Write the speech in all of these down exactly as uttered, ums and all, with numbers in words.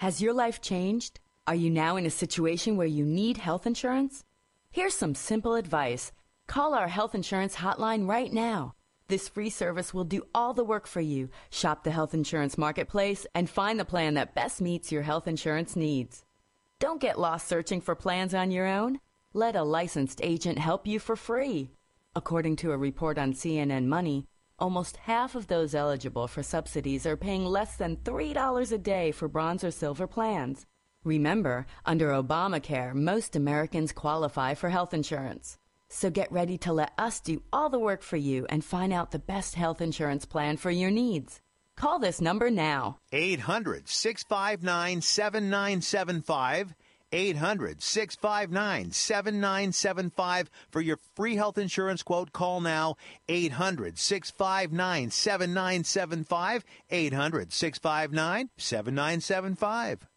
Has your life changed? Are you now in a situation where you need health insurance? Here's some simple advice. Call our health insurance hotline right now. This free service will do all the work for you. Shop the health insurance marketplace and find the plan that best meets your health insurance needs. Don't get lost searching for plans on your own. Let a licensed agent help you for free. According to a report on C N N Money, almost half of those eligible for subsidies are paying less than three dollars a day for bronze or silver plans. Remember, under Obamacare, most Americans qualify for health insurance. So get ready to let us do all the work for you and find out the best health insurance plan for your needs. Call this number now. eight hundred, six five nine, seven nine seven five. eight hundred, six five nine, seven nine seven five. For your free health insurance quote, call now. eight hundred, six five nine, seven nine seven five. eight hundred, six five nine, seven nine seven five.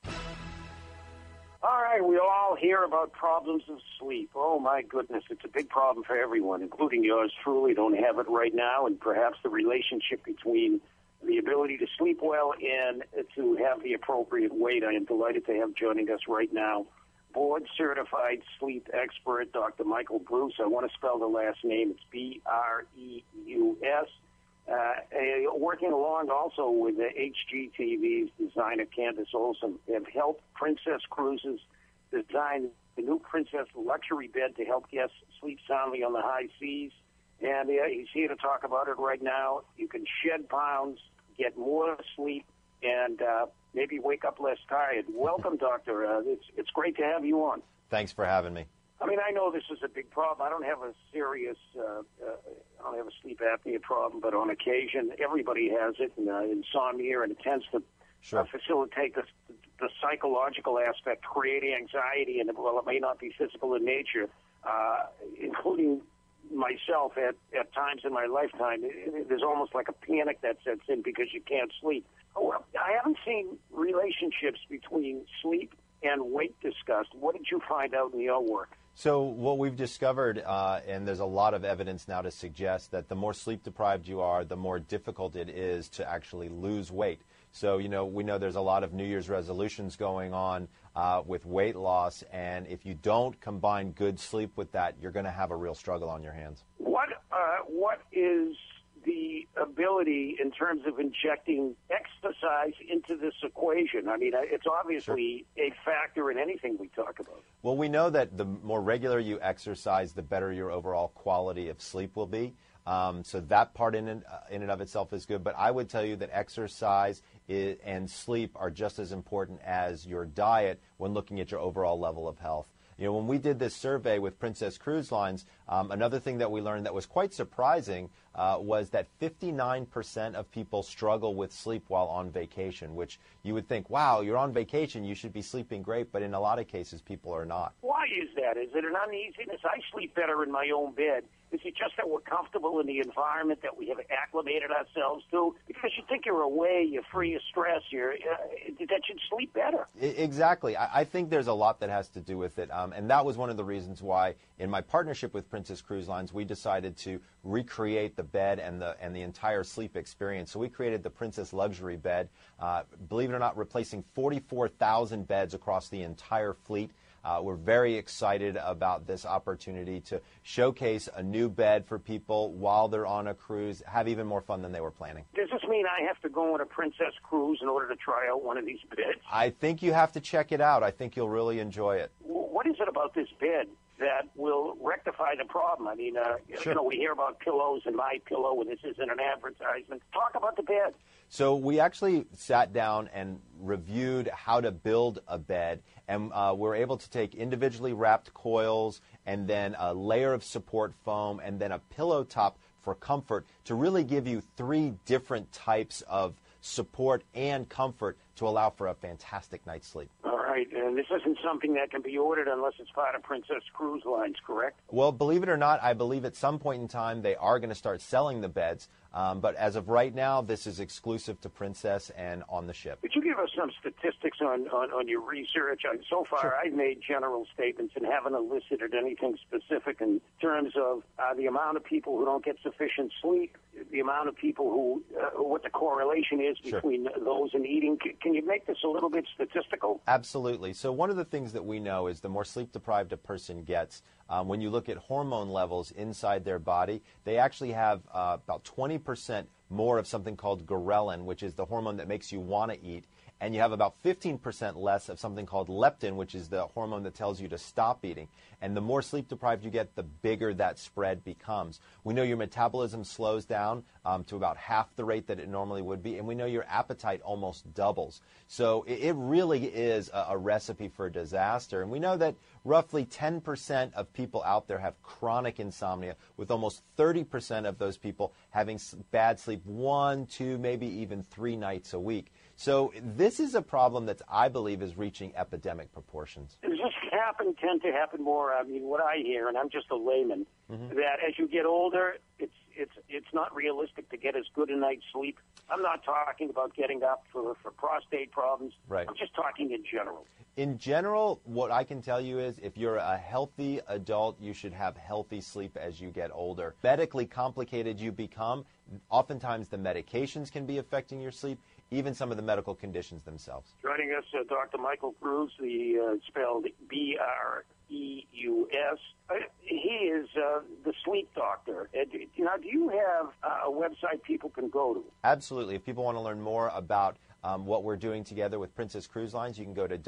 All right, we all hear about problems of sleep. Oh, my goodness, it's a big problem for everyone, including yours truly. Don't have it right now, and perhaps the relationship between the ability to sleep well and to have the appropriate weight. I am delighted to have joining us right now board-certified sleep expert, Doctor Michael Breus. I want to spell the last name. It's B R E U S. Uh, working along also with the H G T V's designer Candace Olson, have helped Princess Cruises design the new Princess luxury bed to help guests sleep soundly on the high seas. And uh, he's here to talk about it right now. You can shed pounds, get more sleep, and uh, maybe wake up less tired. Welcome, Doctor. Uh, it's, it's great to have you on. Thanks for having me. I mean, I know this is a big problem. I don't have a serious, uh, uh, I don't have a sleep apnea problem, but on occasion, everybody has it, and, uh, insomnia, and it tends to Sure. uh, facilitate the, the psychological aspect, creating anxiety, and well, it may not be physical in nature, uh, including myself at, at times in my lifetime. It, it, there's almost like a panic that sets in because you can't sleep. Well, I haven't seen relationships between sleep and weight discussed. What did you find out in your work? So what we've discovered, uh, and there's a lot of evidence now to suggest that the more sleep deprived you are, the more difficult it is to actually lose weight. So, you know, we know there's a lot of New Year's resolutions going on uh, with weight loss, and if you don't combine good sleep with that, you're going to have a real struggle on your hands. What uh, what is the ability in terms of injecting exercise into this equation? I mean, it's obviously sure. a factor in anything we talk about. Well, we know that the more regular you exercise, the better your overall quality of sleep will be. Um, so that part in and, uh, in and of itself is good. But I would tell you that exercise is, and sleep are just as important as your diet when looking at your overall level of health. You know, when we did this survey with Princess Cruise Lines, um, another thing that we learned that was quite surprising uh, was that fifty-nine percent of people struggle with sleep while on vacation, which you would think, wow, you're on vacation, you should be sleeping great, but in a lot of cases, people are not. Why is that? Is it an uneasiness? I sleep better in my own bed. Is it just that we're comfortable in the environment that we have acclimated ourselves to? Because you think you're away, you're free of stress, you're, uh, that you'd sleep better. Exactly. I, I think there's a lot that has to do with it. Um, and that was one of the reasons why, in my partnership with Princess Cruise Lines, we decided to recreate the bed and the and the entire sleep experience. So we created the Princess Luxury Bed, uh, believe it or not, replacing forty-four thousand beds across the entire fleet. Uh, we're very excited about this opportunity to showcase a new bed for people while they're on a cruise, have even more fun than they were planning. Does this mean I have to go on a Princess Cruise in order to try out one of these beds? I think you have to check it out. I think you'll really enjoy it. What is it about this bed that will rectify the problem? I mean, uh, sure. you know, we hear about pillows and My Pillow, and this isn't an advertisement. Talk about the bed. So we actually sat down and reviewed how to build a bed, and uh, we're able to take individually wrapped coils and then a layer of support foam and then a pillow top for comfort to really give you three different types of support and comfort to allow for a fantastic night's sleep. All right, and this isn't something that can be ordered unless it's part of Princess Cruise Lines, correct? Well, believe it or not, I believe at some point in time they are going to start selling the beds. Um, but as of right now, this is exclusive to Princess and on the ship. Could you give us some statistics on, on, on your research? I, so far, Sure. I've made general statements and haven't elicited anything specific in terms of uh, the amount of people who don't get sufficient sleep, the amount of people who, uh, what the correlation is Sure. between those and eating. C- can you make this a little bit statistical? Absolutely. So one of the things that we know is the more sleep-deprived a person gets, um, when you look at hormone levels inside their body, they actually have uh, about twenty percent more of something called ghrelin, which is the hormone that makes you want to eat, and you have about fifteen percent less of something called leptin, which is the hormone that tells you to stop eating. And the more sleep-deprived you get, the bigger that spread becomes. We know your metabolism slows down um, to about half the rate that it normally would be, and we know your appetite almost doubles. So it, it really is a, a recipe for disaster. And we know that roughly ten percent of people out there have chronic insomnia, with almost thirty percent of those people having s- bad sleep one, two, maybe even three nights a week. So this is a problem that I believe is reaching epidemic proportions. Does this happen, tend to happen more? I mean, what I hear, and I'm just a layman, mm-hmm. that as you get older, it's it's it's not realistic to get as good a night's sleep. I'm not talking about getting up for, for prostate problems. Right. I'm just talking in general. In general, what I can tell you is if you're a healthy adult, you should have healthy sleep as you get older. Medically complicated you become, oftentimes the medications can be affecting your sleep, even some of the medical conditions themselves. Joining us, uh, Doctor Michael Cruz, the uh, spelled B R E U S. Uh, he is uh, the sleep doctor. Uh, do, now, do you have uh, a website people can go to? Absolutely. If people want to learn more about um, what we're doing together with Princess Cruise Lines, you can go to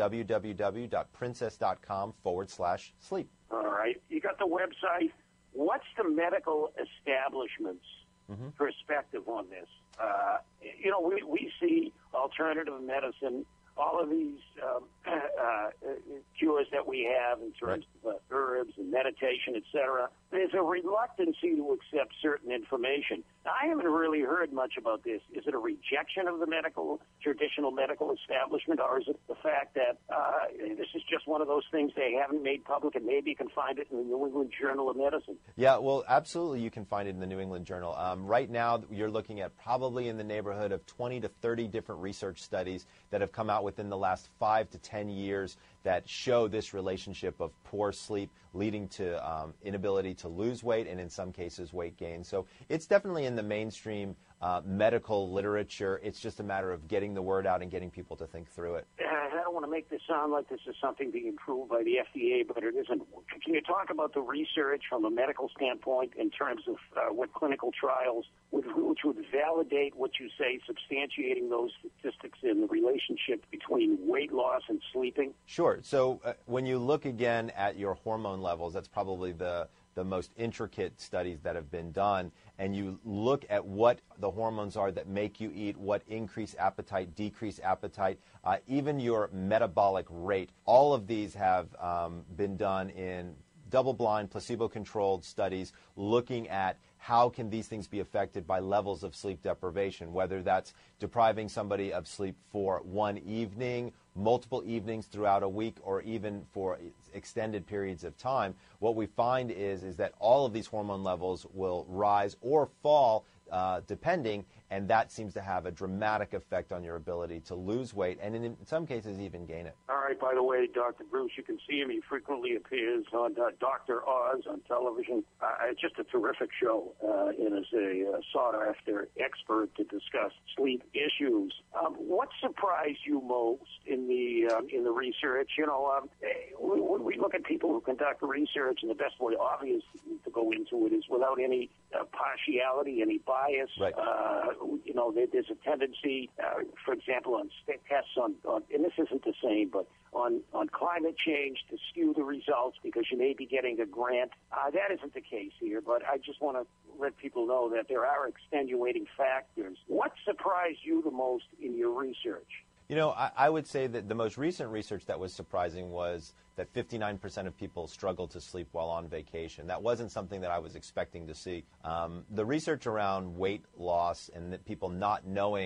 www.princess.com forward slash sleep. All right. You got the website. What's the medical establishment's mm-hmm. perspective on this? Uh, you know, we, we see alternative medicine, all of these um, uh, cures that we have in terms right. of uh, herbs and meditation, et cetera. There's a reluctancy to accept certain information. Now, I haven't really heard much about this. Is it a rejection of the medical, traditional medical establishment, or is it the fact that uh, this is just one of those things they haven't made public, and maybe you can find it in the New England Journal of Medicine? Yeah, well, absolutely you can find it in the New England Journal. Um, right now, you're looking at probably in the neighborhood of twenty to thirty different research studies that have come out within the last five to ten years that show this relationship of poor sleep leading to um, inability to lose weight and in some cases weight gain. So it's definitely in the mainstream uh, medical literature. It's just a matter of getting the word out and getting people to think through it. I don't want to make this sound like this is something being approved by the F D A, but it isn't. Can you talk about the research from a medical standpoint in terms of uh, what clinical trials would, which would validate what you say, substantiating those statistics in the relationship between weight loss and sleeping? Sure. So uh, when you look again at your hormone levels, that's probably the the most intricate studies that have been done, and you look at what the hormones are that make you eat, what increase appetite, decrease appetite, uh, even your metabolic rate. All of these have um, been done in double-blind, placebo-controlled studies looking at how can these things be affected by levels of sleep deprivation, whether that's depriving somebody of sleep for one evening, multiple evenings throughout a week, or even for extended periods of time. What we find is, is that all of these hormone levels will rise or fall uh, depending, and that seems to have a dramatic effect on your ability to lose weight and in, in some cases even gain it. All right, by the way, Doctor Bruce, you can see him. He frequently appears on uh, Doctor Oz on television. Uh, it's just a terrific show, uh, and is a uh, sought-after expert to discuss sleep issues. Um, what surprised you most in the um, in the research? You know, um, when we look at people who conduct research, and the best way, obvious, to go into it is without any uh, partiality, any bias. Right. Uh, you know, there, there's a tendency, uh, for example, on tests on, on, and this isn't the same, but on, on climate change to skew the results because you may be getting a grant. Uh, that isn't the case here, but I just want to let people know that there are extenuating factors. What surprised you the most in your research? You know, I, I would say that the most recent research that was surprising was that fifty-nine percent of people struggle to sleep while on vacation. That wasn't something that I was expecting to see. Um, the research around weight loss and that people not knowing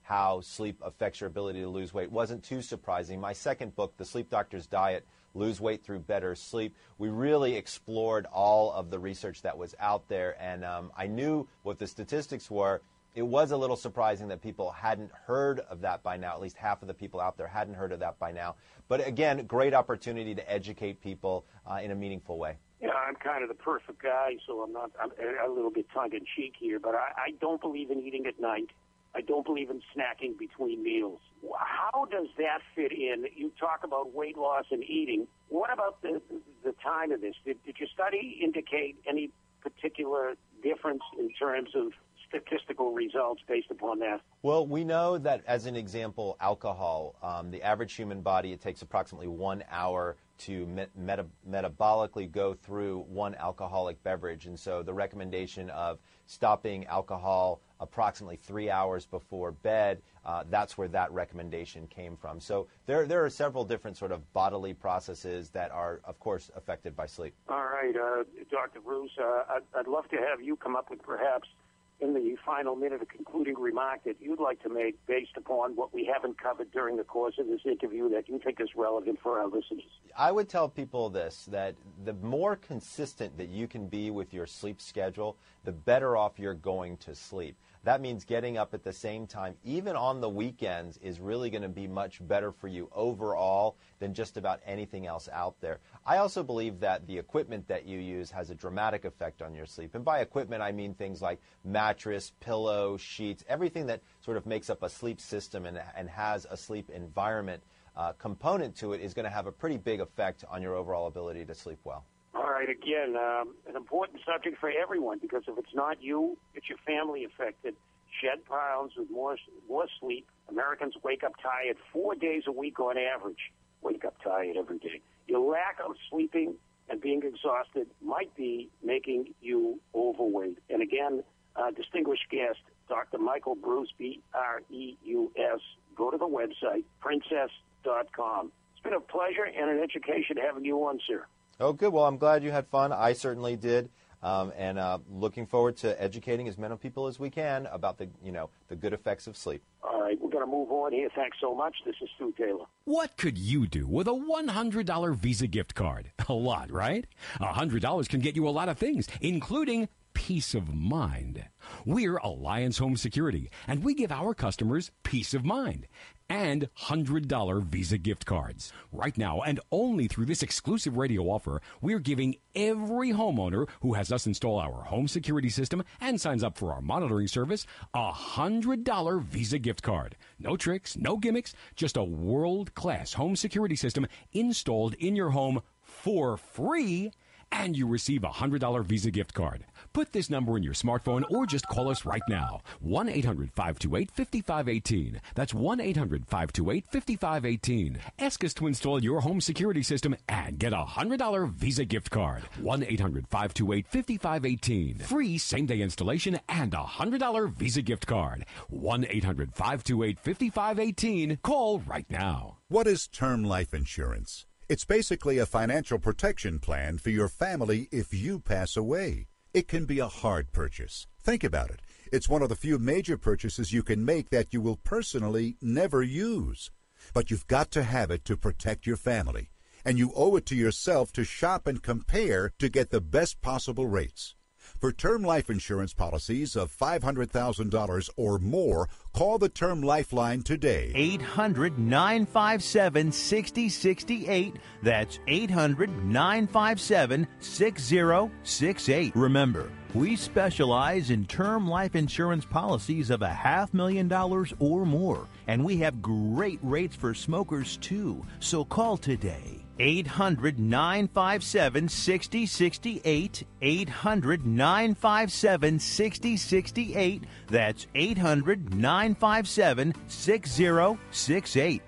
how sleep affects your ability to lose weight wasn't too surprising. My second book, The Sleep Doctor's Diet, Lose Weight Through Better Sleep, we really explored all of the research that was out there, and um, I knew what the statistics were. It was a little surprising that people hadn't heard of that by now. At least half of the people out there hadn't heard of that by now. But again, great opportunity to educate people uh, in a meaningful way. Yeah, I'm kind of the perfect guy, so I'm not I'm a little bit tongue-in-cheek here, but I, I don't believe in eating at night. I don't believe in snacking between meals. How does that fit in? You talk about weight loss and eating. What about the the time of this? Did, did your study indicate any particular difference in terms of statistical results based upon that? Well, we know that, as an example, alcohol, um, the average human body, it takes approximately one hour to met- meta- metabolically go through one alcoholic beverage. And so the recommendation of stopping alcohol approximately three hours before bed, uh, that's where that recommendation came from. So there, there are several different sort of bodily processes that are, of course, affected by sleep. All right, uh, Doctor Bruce, uh, I'd, I'd love to have you come up with perhaps in the final minute a concluding remark that you'd like to make based upon what we haven't covered during the course of this interview that you think is relevant for our listeners. I would tell people this, that the more consistent that you can be with your sleep schedule, the better off you're going to sleep. That means getting up at the same time, even on the weekends, is really going to be much better for you overall than just about anything else out there. I also believe that the equipment that you use has a dramatic effect on your sleep. And by equipment, I mean things like mattress, pillow, sheets, everything that sort of makes up a sleep system and, and has a sleep environment uh, component to it is going to have a pretty big effect on your overall ability to sleep well. All right, again, um, an important subject for everyone, because if it's not you, it's your family affected. Shed pounds with more, more sleep. Americans wake up tired four days a week on average. Wake up tired every day. Your lack of sleeping and being exhausted might be making you overweight. And again, uh, distinguished guest, Doctor Michael Breus, B R E U S. Go to the website, princess dot com. It's been a pleasure and an education having you on, sir. Oh, good. Well, I'm glad you had fun. I certainly did. Um, and uh, looking forward to educating as many people as we can about the, you know, the good effects of sleep. All right, we're going to move on here. Thanks so much. This is Stu Taylor. What could you do with a one hundred dollars Visa gift card? A lot, right? one hundred dollars can get you a lot of things, including peace of mind. We're Alliance Home Security, and we give our customers peace of mind and one hundred dollars Visa gift cards. Right now, and only through this exclusive radio offer, we're giving every homeowner who has us install our home security system and signs up for our monitoring service a one hundred dollars Visa gift card. No tricks, no gimmicks, just a world-class home security system installed in your home for free, and you receive a one hundred dollars Visa gift card. Put this number in your smartphone or just call us right now. one eight hundred five two eight five five one eight. That's one eight hundred five two eight five five one eight. Ask us to install your home security system and get a one hundred dollars Visa gift card. one eight hundred five two eight five five one eight. Free same-day installation and a one hundred dollars Visa gift card. one eight hundred five two eight five five one eight. Call right now. What is term life insurance? It's basically a financial protection plan for your family if you pass away. It can be a hard purchase. Think about it. It's one of the few major purchases you can make that you will personally never use. But you've got to have it to protect your family. And you owe it to yourself to shop and compare to get the best possible rates. For term life insurance policies of five hundred thousand dollars or more, call the Term Lifeline today. eight hundred nine five seven six zero six eight. That's eight hundred nine five seven six zero six eight. Remember, we specialize in term life insurance policies of a half million dollars or more, and we have great rates for smokers too. So call today. eight hundred nine five seven six zero six eight. eight hundred nine five seven six zero six eight. That's eight hundred nine five seven six zero six eight.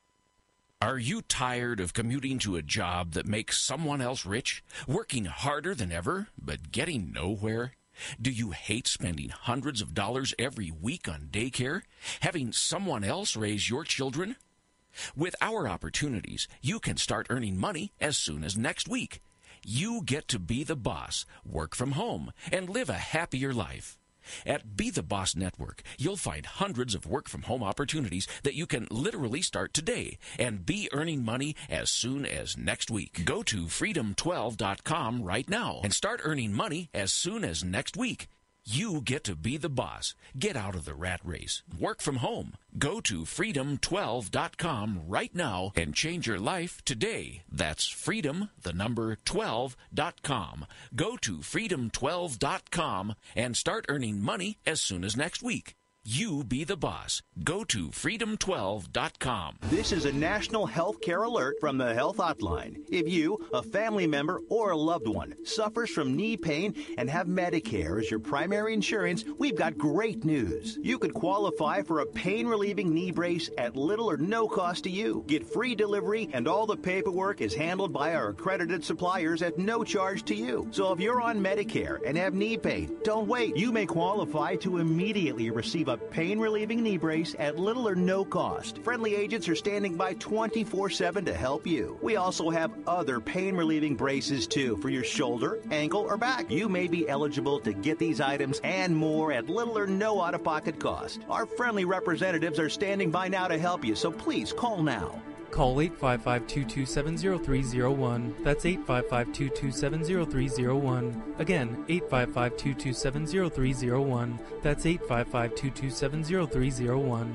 Are you tired of commuting to a job that makes someone else rich? Working harder than ever, but getting nowhere? Do you hate spending hundreds of dollars every week on daycare? Having someone else raise your children? With our opportunities, you can start earning money as soon as next week. You get to be the boss, work from home, and live a happier life. At Be the Boss Network, you'll find hundreds of work-from-home opportunities that you can literally start today and be earning money as soon as next week. Go to freedom twelve dot com right now and start earning money as soon as next week. You get to be the boss. Get out of the rat race. Work from home. Go to freedom twelve dot com right now and change your life today. That's freedom, the number twelve dot com. Go to freedom twelve dot com and start earning money as soon as next week. You be the boss. Go to freedom twelve dot com. This is a national health care alert from the Health Hotline. If you, a family member, or a loved one suffers from knee pain and have Medicare as your primary insurance, we've got great news. You could qualify for a pain-relieving knee brace at little or no cost to you. Get free delivery, and all the paperwork is handled by our accredited suppliers at no charge to you. So if you're on Medicare and have knee pain, don't wait. You may qualify to immediately receive a pain-relieving knee brace at little or no cost. Friendly agents are standing by twenty-four seven to help you. We also have other pain-relieving braces, too, for your shoulder, ankle, or back. You may be eligible to get these items and more at little or no out-of-pocket cost. Our friendly representatives are standing by now to help you, so please call now. Call eight five five, two two seven, zero three zero one. That's eight five five, two two seven, zero three zero one. Again, eight five five, two two seven, zero three zero one. That's eight five five, two two seven, zero three zero one.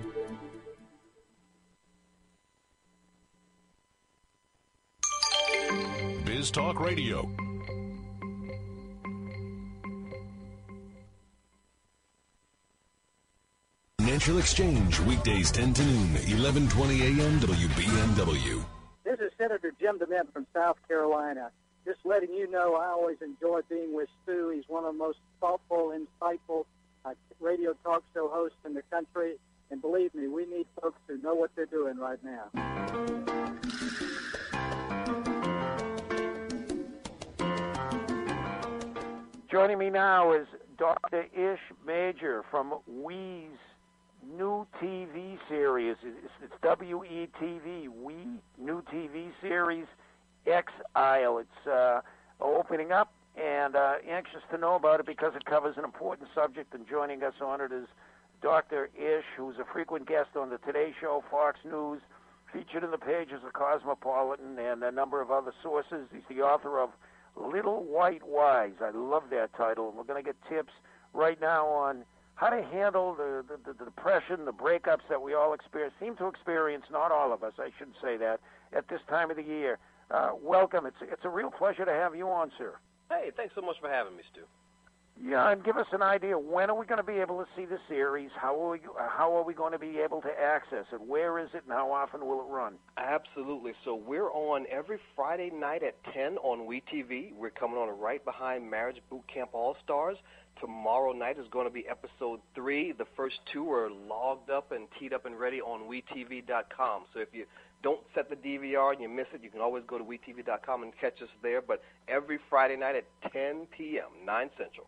Biz Talk Radio. Financial Exchange, weekdays ten to noon, eleven twenty a m W B M W. This is Senator Jim DeMint from South Carolina. Just letting you know I always enjoy being with Stu. He's one of the most thoughtful, insightful uh, radio talk show hosts in the country. And believe me, we need folks who know what they're doing right now. Joining me now is Doctor Ish Major from We's new T V series. It's, it's W E T V, We new T V series, Exile. It's uh, opening up, and uh, anxious to know about it because it covers an important subject. And joining us on it is Doctor Ish, who's a frequent guest on the Today Show, Fox News, featured in the pages of Cosmopolitan and a number of other sources. He's the author of Little White Wise. I love that title, and we're going to get tips right now on how to handle the, the, the depression, the breakups that we all experience, seem to experience, not all of us, I shouldn't say that, at this time of the year. Uh, welcome. It's, it's a real pleasure to have you on, sir. Hey, thanks so much for having me, Stu. Yeah, and give us an idea, when are we going to be able to see the series? How are we, how are we going to be able to access it? Where is it, and how often will it run? Absolutely. So we're on every Friday night at ten on We T V. We're coming on right behind Marriage Boot Camp All-Stars. Tomorrow night is going to be episode three. The first two are logged up and teed up and ready on we t v dot com. So if you don't set the D V R and you miss it, you can always go to we t v dot com and catch us there. But every Friday night at ten p m, nine Central.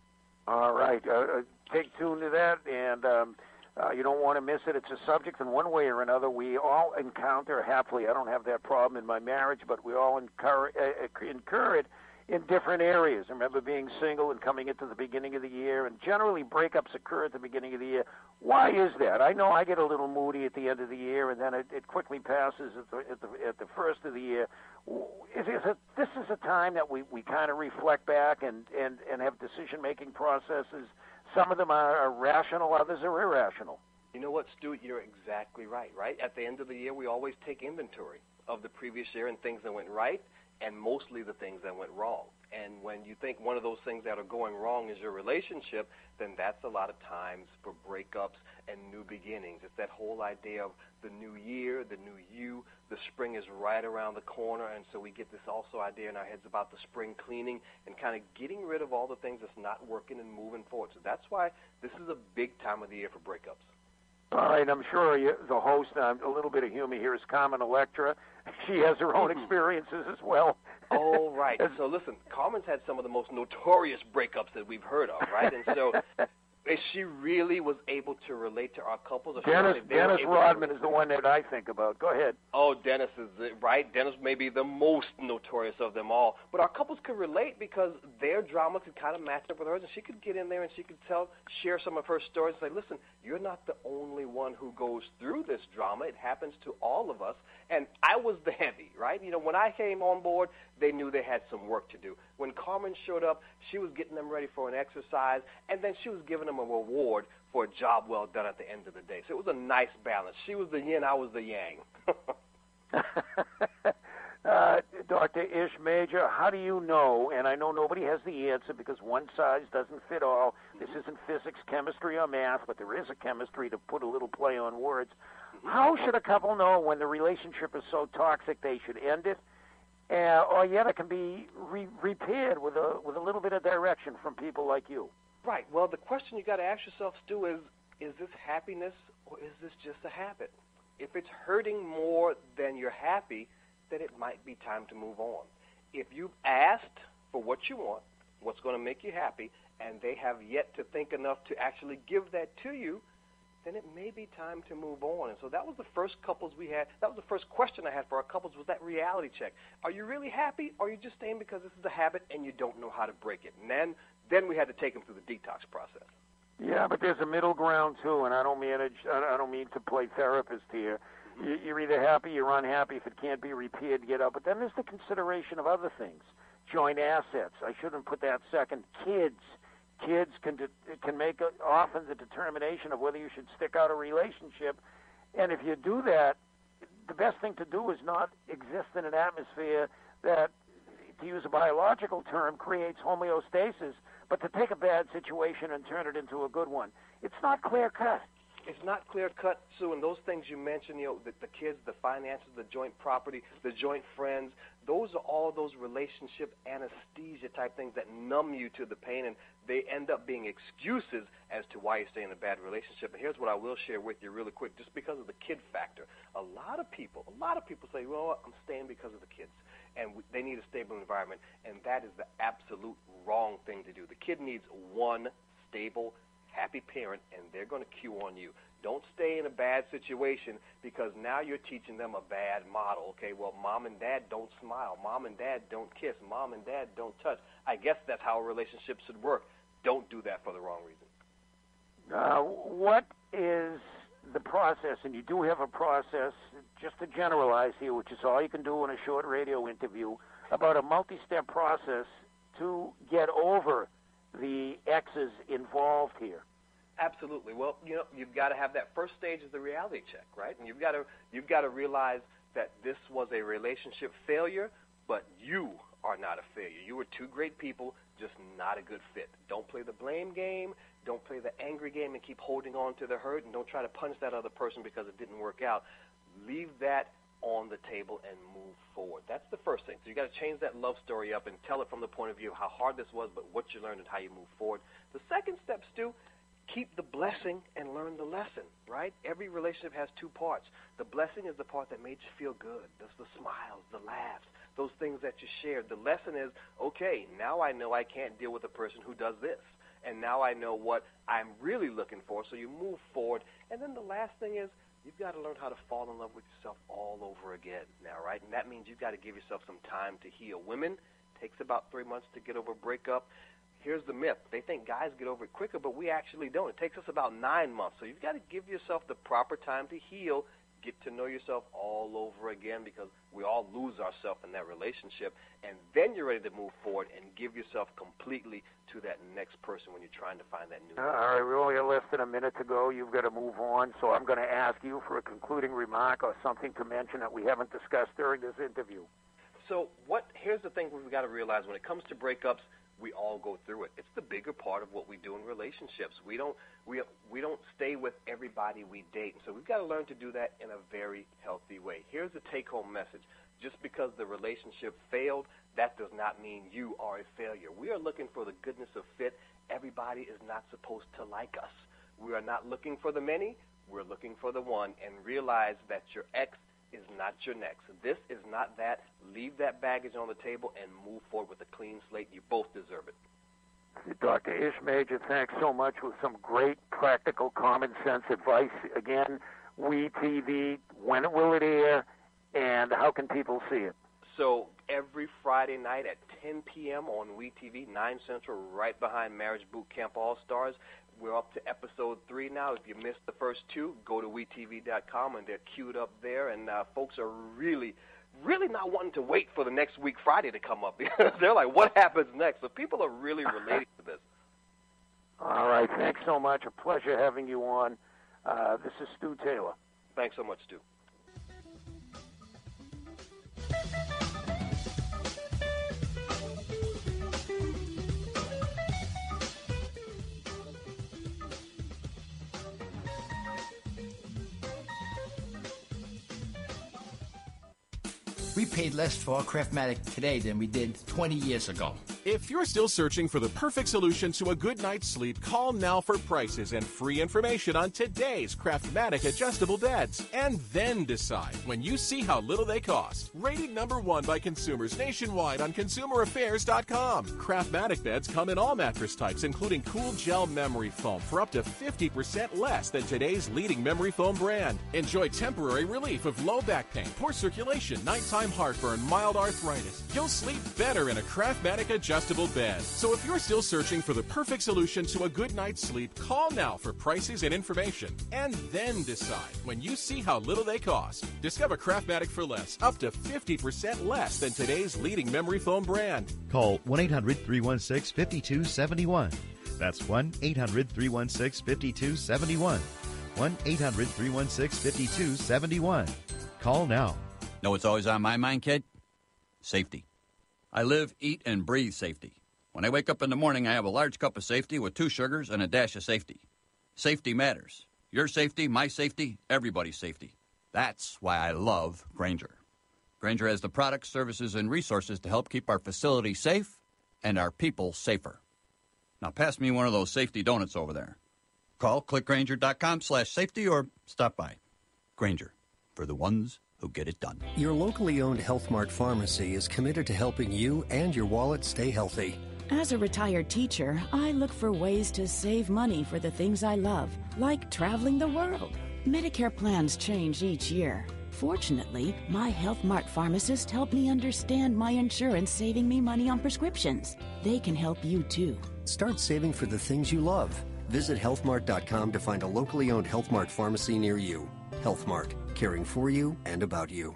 All right. Uh, take tune to that, and um, uh, you don't want to miss it. It's a subject in one way or another we all encounter happily. I don't have that problem in my marriage, but we all incur, uh, incur it in different areas. I remember being single and coming into the beginning of the year, and generally breakups occur at the beginning of the year. Why is that? I know I get a little moody at the end of the year, and then it, it quickly passes at the, at the at the first of the year. Is, is it, this is a time that we, we kind of reflect back and, and, and have decision-making processes. Some of them are, are rational, others are irrational. You know what, Stu? You're exactly right, right? At the end of the year, we always take inventory of the previous year and things that went right, and mostly the things that went wrong. And when you think one of those things that are going wrong is your relationship, then that's a lot of times for breakups and new beginnings. It's that whole idea of the new year, the new you. The spring is right around the corner, and so we get this also idea in our heads about the spring cleaning and kind of getting rid of all the things that's not working and moving forward. So that's why this is a big time of the year for breakups. All right, I'm sure you, the host, uh, a little bit of humor here, is Carmen Electra. She has her own experiences as well. Oh, right. So listen, Carmen's had some of the most notorious breakups that we've heard of, right? And so If she really was able to relate to our couples. Or Dennis, they Dennis Rodman to... is the one that I think about. Go ahead. Oh, Dennis is it, right. Dennis may be the most notorious of them all. But our couples could relate because their drama could kind of match up with hers, and she could get in there and she could tell, share some of her stories and say, listen, you're not the only one who goes through this drama. It happens to all of us. And I was the heavy, right? You know, when I came on board, they knew they had some work to do. When Carmen showed up, she was getting them ready for an exercise, and then she was giving them a reward for a job well done at the end of the day. So it was a nice balance. She was the yin, I was the yang. uh, Doctor Ish Major, how do you know, and I know nobody has the answer because one size doesn't fit all. This isn't physics, chemistry, or math, but there is a chemistry to put a little play on words. How should a couple know when the relationship is so toxic they should end it? Uh, or yet it can be re- repaired with a with a little bit of direction from people like you. Right. Well, the question you got to ask yourself, Stu, is: is this happiness or is this just a habit? If it's hurting more than you're happy, then it might be time to move on. If you've asked for what you want, what's going to make you happy, and they have yet to think enough to actually give that to you, then it may be time to move on. And so that was the first couples we had. That was the first question I had for our couples was that reality check. Are you really happy, or are you just staying because this is a habit and you don't know how to break it? And then, then we had to take them through the detox process. Yeah, but there's a middle ground, too, and I don't manage, I don't mean to play therapist here. Mm-hmm. You're either happy, you're unhappy. If it can't be repaired, get out. But then there's the consideration of other things. Joint assets. I shouldn't put that second. Kids. Kids can de- can make a, often the determination of whether you should stick out a relationship. And if you do that, the best thing to do is not exist in an atmosphere that, to use a biological term, creates homeostasis, but to take a bad situation and turn it into a good one. It's not clear-cut. It's not clear-cut, Sue, and those things you mentioned, you know, the, the kids, the finances, the joint property, the joint friends, those are all those relationship anesthesia-type things that numb you to the pain, and they end up being excuses as to why you stay in a bad relationship. And here's what I will share with you really quick, just because of the kid factor. A lot of people, a lot of people say, well, I'm staying because of the kids, and we, they need a stable environment, and that is the absolute wrong thing to do. The kid needs one stable happy parent, and they're going to cue on you. Don't stay in a bad situation because now you're teaching them a bad model. Okay, well, mom and dad don't smile. Mom and dad don't kiss. Mom and dad don't touch. I guess that's how a relationship should work. Don't do that for the wrong reason. Uh, what is the process, and you do have a process, just to generalize here, which is all you can do in a short radio interview, about a multi-step process to get over the exes involved here? Absolutely. Well, you know, you've got to have that first stage is the reality check, right? And you've got to you've got to realize that this was a relationship failure, but you are not a failure. You were two great people, just not a good fit. Don't play the blame game. Don't play the angry game and keep holding on to the hurt, and don't try to punish that other person because it didn't work out. Leave that on the table and move forward. That's the first thing. So you got to change that love story up and tell it from the point of view of how hard this was, but what you learned and how you move forward. The second step, Stu, keep the blessing and learn the lesson, right? Every relationship has two parts. The blessing is the part that made you feel good. That's the smiles, the laughs, those things that you shared. The lesson is, okay, now I know I can't deal with a person who does this. And now I know what I'm really looking for, so you move forward. And then the last thing is, you've got to learn how to fall in love with yourself all over again now, right? And that means you've got to give yourself some time to heal. Women, takes about three months to get over a breakup. Here's the myth. They think guys get over it quicker, but we actually don't. It takes us about nine months. So you've got to give yourself the proper time to heal, get to know yourself all over again, because we all lose ourselves in that relationship. And then you're ready to move forward and give yourself completely to that next person when you're trying to find that new uh, all right, we only have less than a minute to go. You've got to move on. So I'm going to ask you for a concluding remark or something to mention that we haven't discussed during this interview. So what? Here's the thing we've got to realize. When it comes to breakups, we all go through it. It's the bigger part of what we do in relationships. We don't we we don't stay with everybody we date. So we've got to learn to do that in a very healthy way. Here's the take-home message. Just because the relationship failed, that does not mean you are a failure. We are looking for the goodness of fit. Everybody is not supposed to like us. We are not looking for the many. We're looking for the one, and realize that your ex is not your next. This is not that. Leave that baggage on the table and move forward with a clean slate. You both deserve it. Doctor Ish Major, thanks so much with some great practical common sense advice. Again, We T V, when will it air, and how can people see it? So every Friday night at ten p.m. on We T V, nine Central, right behind Marriage Boot Camp All-Stars. We're up to episode three now. If you missed the first two, go to we t v dot com, and they're queued up there. And uh, folks are really, really not wanting to wait for the next week Friday to come up. They're like, what happens next? So people are really relating to this. All right. Thanks so much. A pleasure having you on. Uh, this is Stu Taylor. Thanks so much, Stu. We paid less for our Craftmatic today than we did twenty years ago. If you're still searching for the perfect solution to a good night's sleep, call now for prices and free information on today's Craftmatic adjustable beds. And then decide when you see how little they cost. Rated number one by consumers nationwide on consumer affairs dot com. Craftmatic beds come in all mattress types, including cool gel memory foam for up to fifty percent less than today's leading memory foam brand. Enjoy temporary relief of low back pain, poor circulation, nighttime heartburn, mild arthritis. You'll sleep better in a Craftmatic adjustable bed. So if you're still searching for the perfect solution to a good night's sleep, call now for prices and information. And then decide when you see how little they cost. Discover Craftmatic for less, up to fifty percent less than today's leading memory foam brand. Call one eight hundred three one six five two seven one. That's one eight hundred three one six five two seven one. one eight hundred three one six five two seven one. Call now. Know what's always on my mind, kid? Safety. I live, eat, and breathe safety. When I wake up in the morning, I have a large cup of safety with two sugars and a dash of safety. Safety matters. Your safety, my safety, everybody's safety. That's why I love Grainger. Grainger has the products, services, and resources to help keep our facilities safe and our people safer. Now pass me one of those safety donuts over there. Call click grainger dot com slash safety or stop by. Grainger, for the ones who get it done. Your locally owned Health Mart pharmacy is committed to helping you and your wallet stay healthy. As a retired teacher, I look for ways to save money for the things I love, like traveling the world. Medicare plans change each year. Fortunately, my Health Mart pharmacist helped me understand my insurance saving me money on prescriptions. They can help you too. Start saving for the things you love. Visit health mart dot com to find a locally owned Health Mart pharmacy near you. Health Mart, caring for you and about you.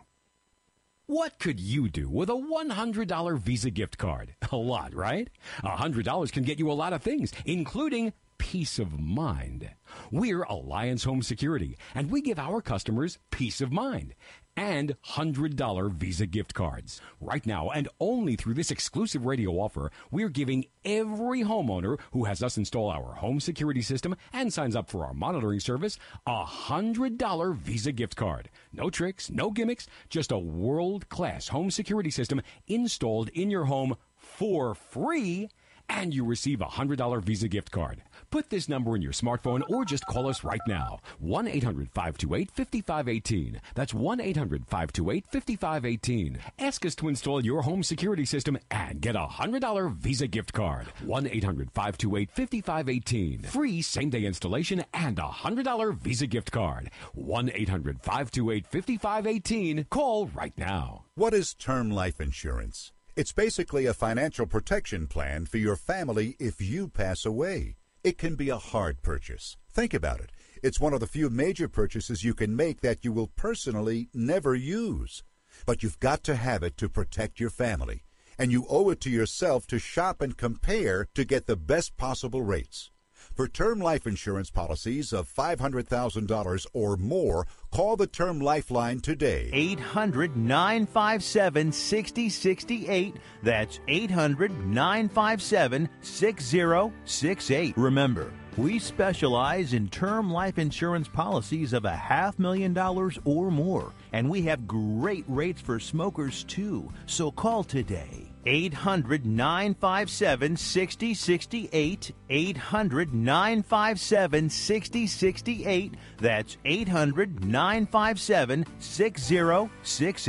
What could you do with a one hundred dollars Visa gift card? A lot, right? one hundred dollars can get you a lot of things, including peace of mind. We're Alliance Home Security, and we give our customers peace of mind and one hundred dollars Visa gift cards. Right now, and only through this exclusive radio offer, we're giving every homeowner who has us install our home security system and signs up for our monitoring service a one hundred dollars Visa gift card. No tricks, no gimmicks, just a world-class home security system installed in your home for free, and you receive a one hundred dollars Visa gift card. Put this number in your smartphone or just call us right now. one eight hundred five two eight five five one eight. That's one eight hundred five two eight five five one eight. Ask us to install your home security system and get a one hundred dollars Visa gift card. one eight hundred five two eight five five one eight. Free same-day installation and a one hundred dollars Visa gift card. one eight hundred five two eight five five one eight. Call right now. What is term life insurance? It's basically a financial protection plan for your family if you pass away. It can be a hard purchase. Think about it. It's one of the few major purchases you can make that you will personally never use. But you've got to have it to protect your family. And you owe it to yourself to shop and compare to get the best possible rates. For term life insurance policies of five hundred thousand dollars or more, call the Term Lifeline today. eight hundred nine five seven six zero six eight. That's eight hundred nine five seven six zero six eight. Remember, we specialize in term life insurance policies of a half million dollars or more, and we have great rates for smokers too. So call today. eight hundred nine five seven six zero six eight. eight hundred nine five seven six zero six eight. That's eight hundred nine five seven six zero six eight.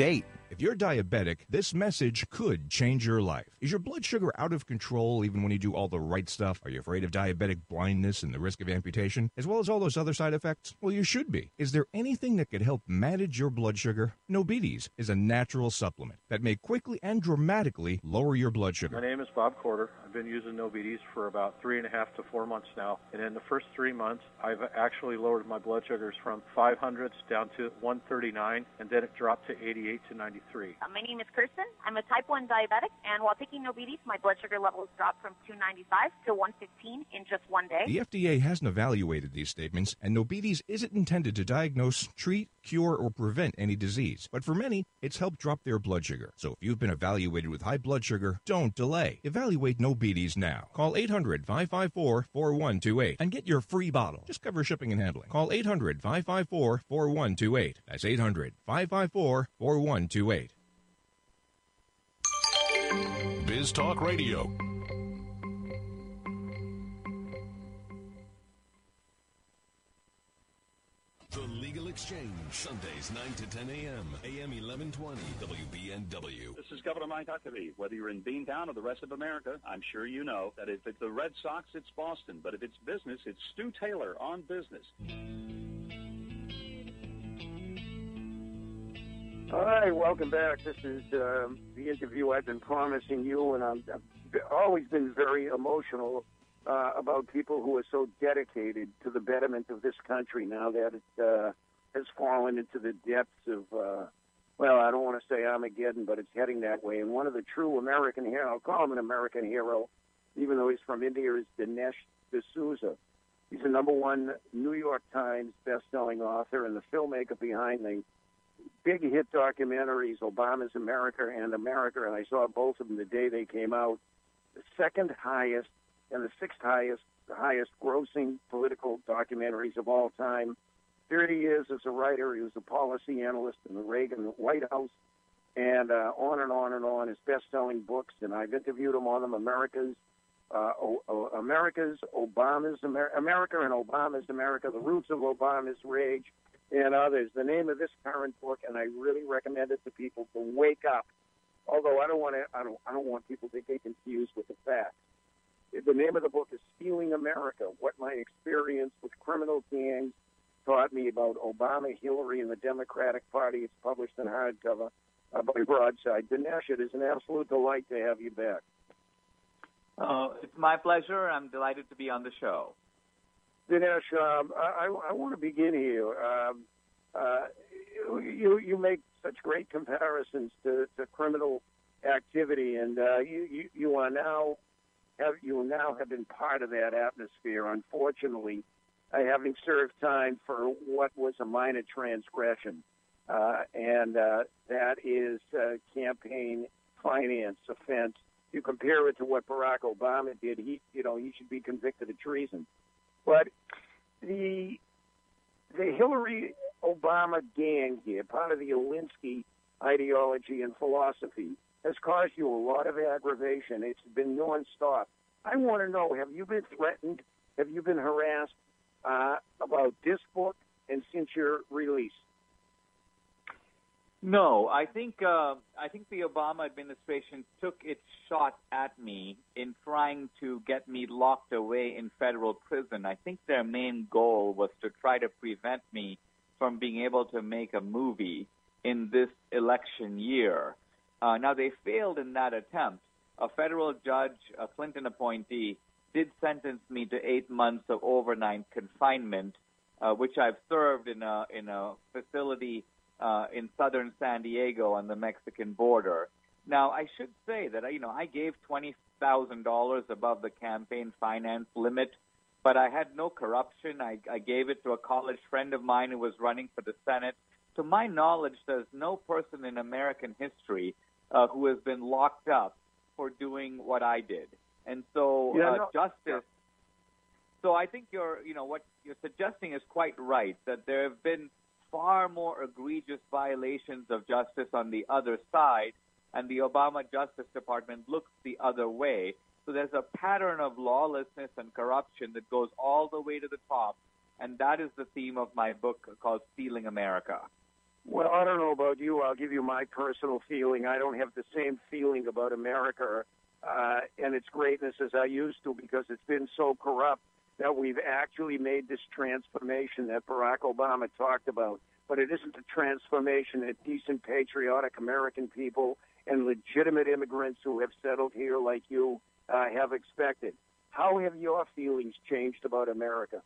If you're diabetic, this message could change your life. Is your blood sugar out of control even when you do all the right stuff? Are you afraid of diabetic blindness and the risk of amputation, as well as all those other side effects? Well, you should be. Is there anything that could help manage your blood sugar? Nobetes is a natural supplement that may quickly and dramatically lower your blood sugar. My name is Bob Corder. I've been using Nobetes for about three and a half to four months now, and in the first three months, I've actually lowered my blood sugars from five hundreds down to one thirty-nine, and then it dropped to eighty-eight to ninety-three. Uh, my name is Kirsten. I'm a type one diabetic, and while taking Nobetes, my blood sugar levels dropped from two ninety-five to one fifteen in just one day. The F D A hasn't evaluated these statements, and Nobetes isn't intended to diagnose, treat, cure, or prevent any disease. But for many, it's helped drop their blood sugar. So if you've been evaluated with high blood sugar, don't delay. Evaluate Nobetes now. Call eight hundred, five five four, four one two eight and get your free bottle. Just cover shipping and handling. Call eight hundred, five five four, four one two eight. That's eight hundred, five five four, four one two eight. Biz Talk Radio. The Legal Exchange, Sundays nine to ten a.m., A M eleven twenty, W B N W. This is Governor Mike Huckabee. Whether you're in Beantown or the rest of America, I'm sure you know that if it's the Red Sox, it's Boston. But if it's business, it's Stu Taylor on business. All right, welcome back. This is uh, the interview I've been promising you, and I'm, I've always been very emotional uh, about people who are so dedicated to the betterment of this country now that it uh, has fallen into the depths of, uh, well, I don't want to say Armageddon, but it's heading that way. And one of the true American heroes, I'll call him an American hero, even though he's from India, is Dinesh D'Souza. He's a number one New York Times best-selling author and the filmmaker behind the big hit documentaries, Obama's America and America, and I saw both of them the day they came out. The second highest and the sixth highest, the highest grossing political documentaries of all time. thirty years as a writer. He was a policy analyst in the Reagan White House, and uh, on and on and on. His best-selling books, and I've interviewed him on them, America's, uh, o- o- America's, Obama's, Amer- America and Obama's America, The Roots of Obama's Rage, and others. The name of this current book, and I really recommend it to people to wake up. Although I don't want to, I don't, I don't want people to get confused with the facts. The name of the book is Stealing America: What My Experience with Criminal Gangs Taught Me About Obama, Hillary, and the Democratic Party. It's published in hardcover uh, by Broadside. Dinesh, it is an absolute delight to have you back. Uh, it's my pleasure. I'm delighted to be on the show. Dinesh, um, I, I want to begin here. Um, uh, you you make such great comparisons to, to criminal activity, and uh, you, you you are now have you now have been part of that atmosphere. Unfortunately, uh, having served time for what was a minor transgression, uh, and uh, that is uh, campaign finance offense. You compare it to what Barack Obama did. He you know he should be convicted of treason. But the the Hillary Obama gang here, part of the Alinsky ideology and philosophy, has caused you a lot of aggravation. It's been nonstop. I want to know, have you been threatened? Have you been harassed uh, about this book and since your release? No, I think uh, I think the Obama administration took its shot at me in trying to get me locked away in federal prison. I think their main goal was to try to prevent me from being able to make a movie in this election year. Uh, now, they failed in that attempt. A federal judge, a Clinton appointee, did sentence me to eight months of overnight confinement, uh, which I've served in a in a facility Uh, in southern San Diego on the Mexican border. Now, I should say that, you know, I gave twenty thousand dollars above the campaign finance limit, but I had no corruption. I, I gave it to a college friend of mine who was running for the Senate. To my knowledge, there's no person in American history uh, who has been locked up for doing what I did. And so yeah, uh, no. justice, yeah. so I think you're, you know, what you're suggesting is quite right, that there have been far more egregious violations of justice on the other side, and the Obama Justice Department looks the other way. So there's a pattern of lawlessness and corruption that goes all the way to the top, and that is the theme of my book called Stealing America. Well, I don't know about you. I'll give you my personal feeling. I don't have the same feeling about America uh, and its greatness as I used to, because it's been so corrupt that we've actually made this transformation that Barack Obama talked about. But it isn't the transformation that decent, patriotic American people and legitimate immigrants who have settled here like you uh, have expected. How have your feelings changed about America?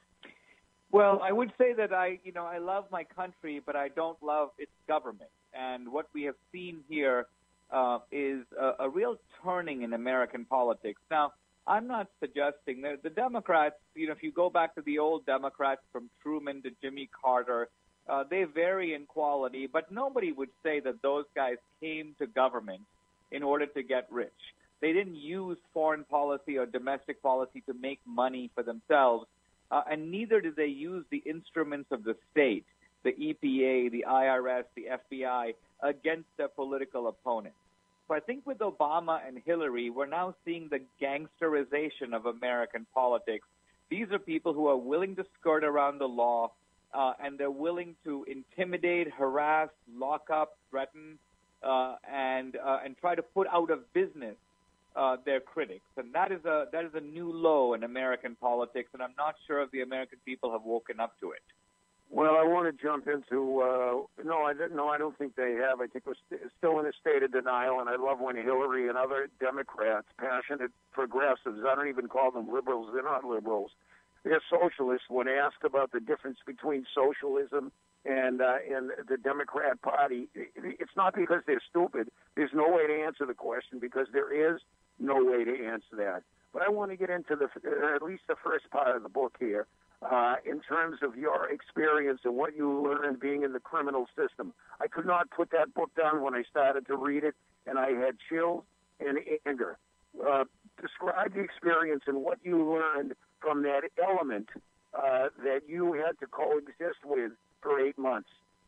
Well, I would say that I, you know, I love my country, but I don't love its government. And what we have seen here uh, is a, a real turning in American politics. Now, I'm not suggesting that the Democrats, you know, if you go back to the old Democrats from Truman to Jimmy Carter, uh, they vary in quality, but nobody would say that those guys came to government in order to get rich. They didn't use foreign policy or domestic policy to make money for themselves. Uh, and neither did they use the instruments of the state, the E P A, the I R S, the F B I, against their political opponents. So I think with Obama and Hillary, we're now seeing the gangsterization of American politics. These are people who are willing to skirt around the law, uh, and they're willing to intimidate, harass, lock up, threaten, uh, and uh, and try to put out of business Uh, their critics, and that is a that is a new low in American politics, and I'm not sure if the American people have woken up to it. Well, I want to jump into uh, no, I didn't. No, I don't think they have. I think we're st- still in a state of denial, and I love when Hillary and other Democrats, passionate progressives, I don't even call them liberals. They're not liberals. They're socialists. When asked about the difference between socialism and uh, and the Democrat Party, it's not because they're stupid. There's no way to answer the question, because there is no way to answer that. But I want to get into the uh, at least the first part of the book here, uh, in terms of your experience and what you learned being in the criminal system. I could not put that book down when I started to read it, and I had chills and anger. Uh, describe the experience and what you learned from that element uh, that you had to coexist with for eight months.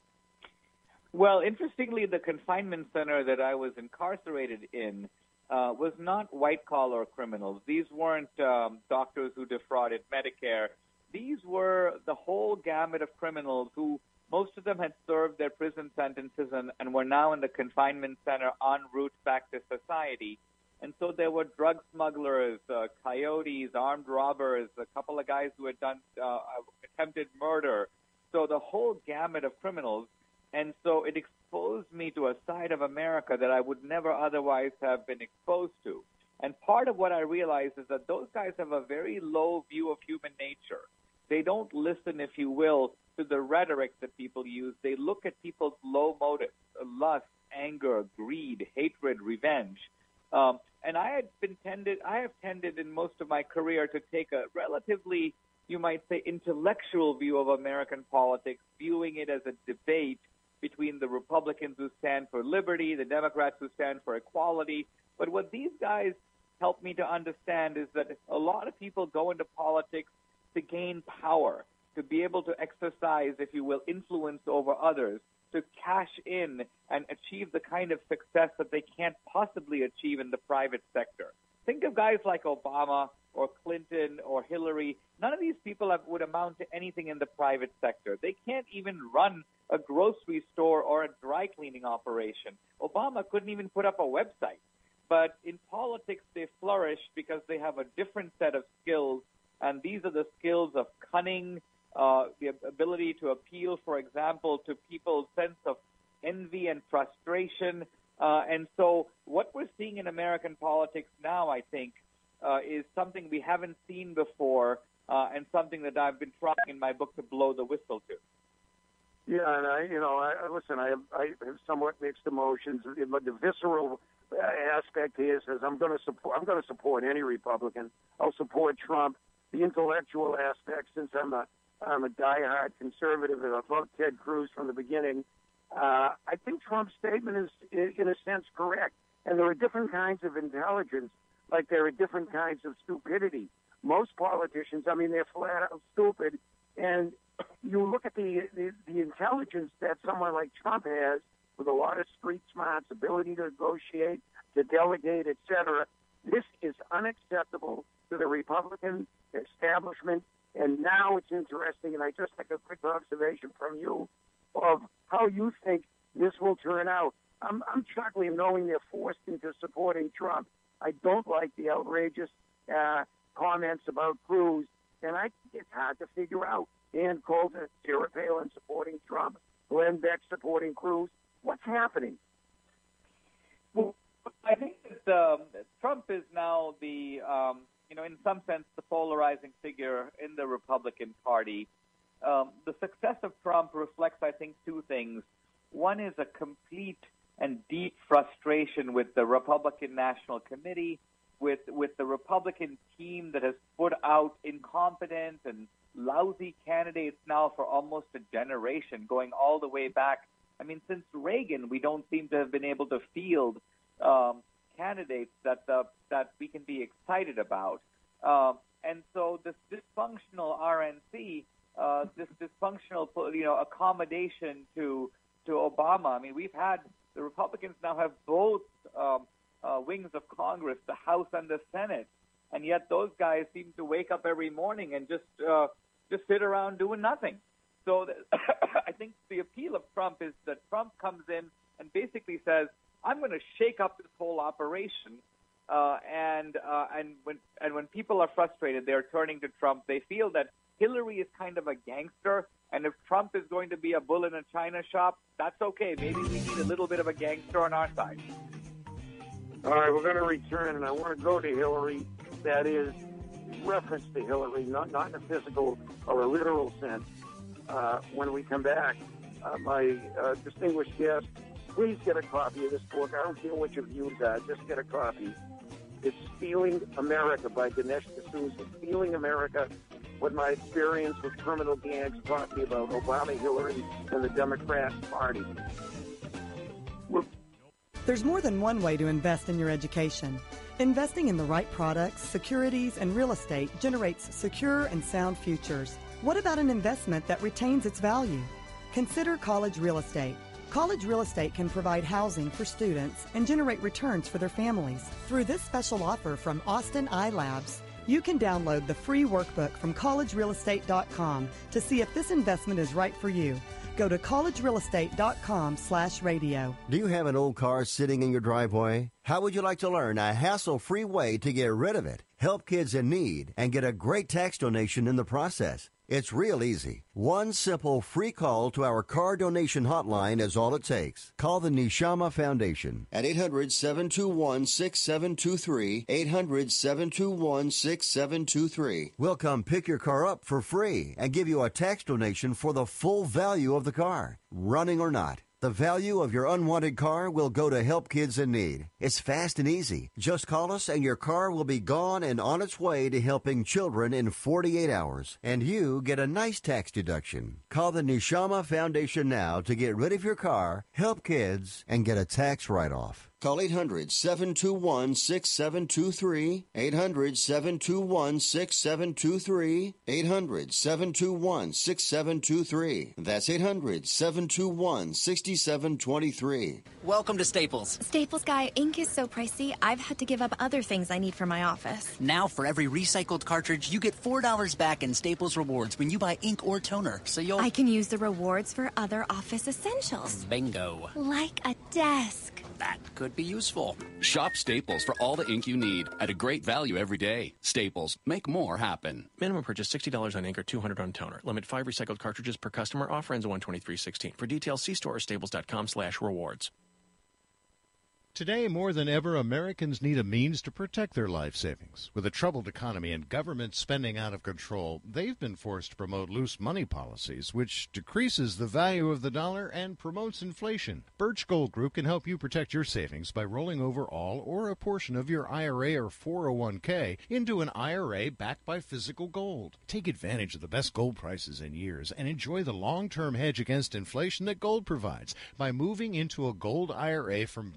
Well, interestingly, the confinement center that I was incarcerated in uh, was not white-collar criminals. These weren't um, doctors who defrauded Medicare. These were the whole gamut of criminals who, most of them had served their prison sentences and, and were now in the confinement center en route back to society. And so there were drug smugglers, uh, coyotes, armed robbers, a couple of guys who had done uh, attempted murder. So the whole gamut of criminals. And so it exposed me to a side of America that I would never otherwise have been exposed to. And part of what I realized is that those guys have a very low view of human nature. They don't listen, if you will, to the rhetoric that people use. They look at people's low motives, lust, anger, greed, hatred, revenge. Um, and I had been tended, I have tended in most of my career to take a relatively, you might say, intellectual view of American politics, viewing it as a debate between the Republicans who stand for liberty, the Democrats who stand for equality. But what these guys help me to understand is that a lot of people go into politics to gain power, to be able to exercise, if you will, influence over others, to cash in and achieve the kind of success that they can't possibly achieve in the private sector. Think of guys like Obama or Clinton or Hillary. None of these people have, would amount to anything in the private sector. They can't even run a grocery store or a dry cleaning operation. Obama couldn't even put up a website. But in politics, they flourish because they have a different set of skills, and these are the skills of cunning, uh, the ability to appeal, for example, to people's sense of envy and frustration. Uh, and so what we're seeing in American politics now, I think, uh, is something we haven't seen before, uh, and something that I've been trying in my book to blow the whistle to. Yeah, and I, you know, I listen. I have, I have somewhat mixed emotions, but the visceral aspect here says I'm going to support. I'm going to support any Republican. I'll support Trump. The intellectual aspect, since I'm a I'm a diehard conservative, and I've loved Ted Cruz from the beginning. Uh, I think Trump's statement is, in a sense, correct. And there are different kinds of intelligence, like there are different kinds of stupidity. Most politicians, I mean, they're flat out stupid. And you look at the, the, the intelligence that someone like Trump has, with a lot of street smarts, ability to negotiate, to delegate, et cetera. This is unacceptable to the Republican establishment. And now it's interesting, and I just like a quick observation from you. of how you think this will turn out. I'm, I'm chuckling knowing they're forced into supporting Trump. I don't like the outrageous uh, comments about Cruz, and I think it's hard to figure out. Dan Coulter, Sarah Palin supporting Trump, Glenn Beck supporting Cruz. What's happening? Well, I think that um, Trump is now the, um, you know, in some sense, the polarizing figure in the Republican Party. Um, the success of Trump reflects, I think, two things. One is a complete and deep frustration with the Republican National Committee, with with the Republican team that has put out incompetent and lousy candidates now for almost a generation, going all the way back. I mean, since Reagan, we don't seem to have been able to field um, candidates that uh, that we can be excited about. Um, and so this dysfunctional R N C, uh, this dysfunctional, you know, accommodation to to Obama. I mean, we've had the Republicans now have both um, uh, wings of Congress, the House and the Senate, and yet those guys seem to wake up every morning and just uh, just sit around doing nothing. So th- I think the appeal of Trump is that Trump comes in and basically says, "I'm going to shake up this whole operation." Uh, and uh, and when and when people are frustrated, they're turning to Trump. They feel that Hillary is kind of a gangster, and if Trump is going to be a bull in a china shop, that's okay. Maybe we need a little bit of a gangster on our side. All right, we're going to return, and I want to go to Hillary. That is, reference to Hillary, not not in a physical or a literal sense. Uh, when we come back, uh, my uh, distinguished guest, please get a copy of this book. I don't care what your views are, just get a copy. It's Stealing America by Dinesh D'Souza. Stealing America, what my experience with criminal gangs taught me about Obama, Hillary, and the Democrat Party. We're There's more than one way to invest in your education. Investing in the right products, securities, and real estate generates secure and sound futures. What about an investment that retains its value? Consider college real estate. College real estate can provide housing for students and generate returns for their families. Through this special offer from Austin iLabs, you can download the free workbook from college real estate dot com to see if this investment is right for you. Go to college real estate dot com slash radio. Do you have an old car sitting in your driveway? How would you like to learn a hassle-free way to get rid of it, help kids in need, and get a great tax donation in the process? It's real easy. One simple free call to our car donation hotline is all it takes. Call the Neshama Foundation at eight hundred, seven two one, six seven two three, eight hundred, seven two one, six seven two three. We'll come pick your car up for free and give you a tax donation for the full value of the car, running or not. The value of your unwanted car will go to help kids in need. It's fast and easy. Just call us and your car will be gone and on its way to helping children in forty-eight hours. And you get a nice tax deduction. Call the Neshama Foundation now to get rid of your car, help kids, and get a tax write-off. Call eight hundred, seven two one, six seven two three, eight hundred, seven two one, six seven two three, eight hundred, seven two one, six seven two three. That's eight hundred, seven two one, six seven two three. Welcome to Staples. Staples Guy, ink is so pricey, I've had to give up other things I need for my office. Now for every recycled cartridge, you get four dollars back in Staples Rewards when you buy ink or toner. So you'll... I can use the rewards for other office essentials. Bingo. Like a desk. That could be useful. Shop Staples for all the ink you need at a great value every day. Staples, make more happen. Minimum purchase sixty dollars on ink or two hundred dollars on toner. Limit five recycled cartridges per customer. Offer ends one twenty-three sixteen. For details, see store or staples dot com slash rewards. Today, more than ever, Americans need a means to protect their life savings. With a troubled economy and government spending out of control, they've been forced to promote loose money policies, which decreases the value of the dollar and promotes inflation. Birch Gold Group can help you protect your savings by rolling over all or a portion of your I R A or four oh one k into an I R A backed by physical gold. Take advantage of the best gold prices in years and enjoy the long-term hedge against inflation that gold provides by moving into a gold I R A from Birch Gold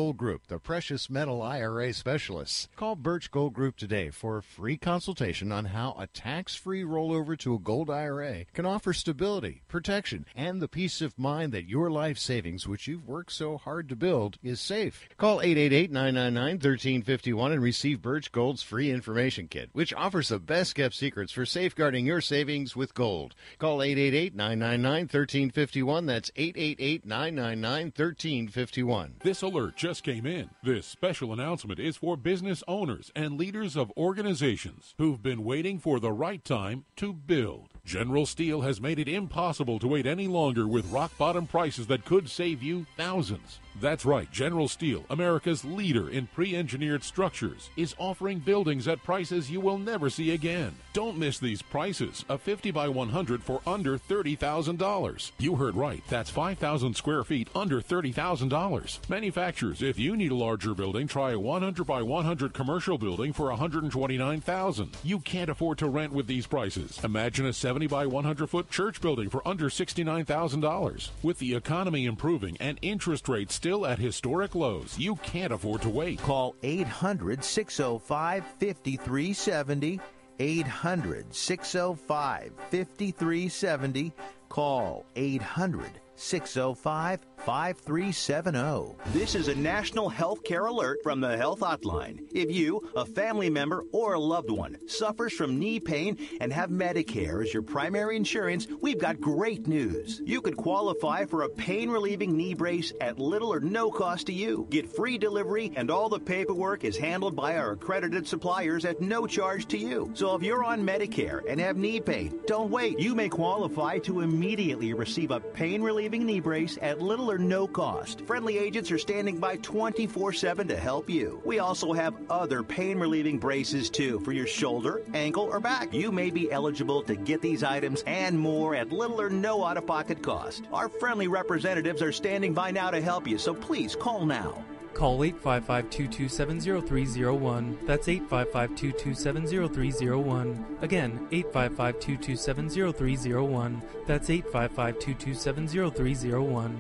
Gold Group, the precious metal I R A specialists. Call Birch Gold Group today for a free consultation on how a tax-free rollover to a gold I R A can offer stability, protection, and the peace of mind that your life savings, which you've worked so hard to build, is safe. Call eight eight eight, nine nine nine, one three five one and receive Birch Gold's free information kit, which offers the best-kept secrets for safeguarding your savings with gold. Call eight eight eight, nine nine nine, one three five one. That's eight eight eight, nine nine nine, one three five one. This alert just came in. This special announcement is for business owners and leaders of organizations who've been waiting for the right time to build. General Steel has made it impossible to wait any longer with rock-bottom prices that could save you thousands. That's right, General Steel, America's leader in pre-engineered structures, is offering buildings at prices you will never see again. Don't miss these prices. A fifty by one hundred for under thirty thousand dollars. You heard right. That's five thousand square feet under thirty thousand dollars. Manufacturers, if you need a larger building, try a one hundred by one hundred commercial building for one hundred twenty-nine thousand dollars. You can't afford to rent with these prices. Imagine a seventy by one hundred foot church building for under sixty-nine thousand dollars. With the economy improving and interest rates still at historic lows, you can't afford to wait. Call eight hundred, six oh five, five three seven oh. eight hundred, six oh five, five three seven oh. Call eight hundred, six oh five, five three seven oh. This is a national health care alert from the Health Hotline. If you, a family member, or a loved one suffers from knee pain and have Medicare as your primary insurance, we've got great news. You could qualify for a pain-relieving knee brace at little or no cost to you. Get free delivery, and all the paperwork is handled by our accredited suppliers at no charge to you. So if you're on Medicare and have knee pain, don't wait. You may qualify to immediately receive a pain-relieving knee brace at little or no cost. Friendly agents are standing by twenty-four seven to help you. We also have other pain-relieving braces, too, for your shoulder, ankle, or back. You may be eligible to get these items and more at little or no out-of-pocket cost. Our friendly representatives are standing by now to help you, so please call now. Call eight five five, two two seven, zero three zero one. That's eight five five, two two seven, zero three zero one. Again, eight five five, two two seven, zero three zero one. That's eight five five, two two seven, zero three zero one.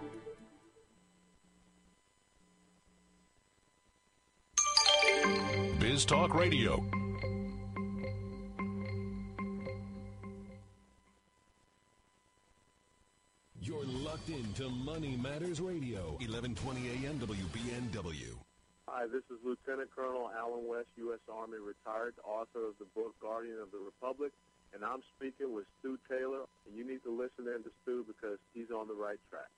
Biz Talk Radio. You're locked into Money Matters Radio, eleven twenty A M W B N W. Hi, this is Lieutenant Colonel Alan West, U S Army retired, author of the book Guardian of the Republic, and I'm speaking with Stu Taylor, and you need to listen in to Stu because he's on the right track.